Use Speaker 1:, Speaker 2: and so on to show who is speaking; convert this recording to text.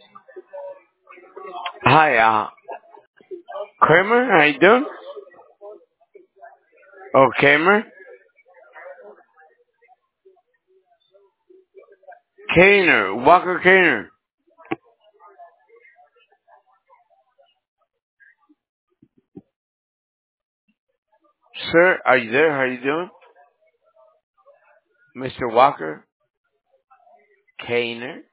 Speaker 1: Hi, Kramer, how you doing? Oh, Kramer? Kaner, Walker Kaner. Sir, are you there? How you doing? Mr. Walker Kaner?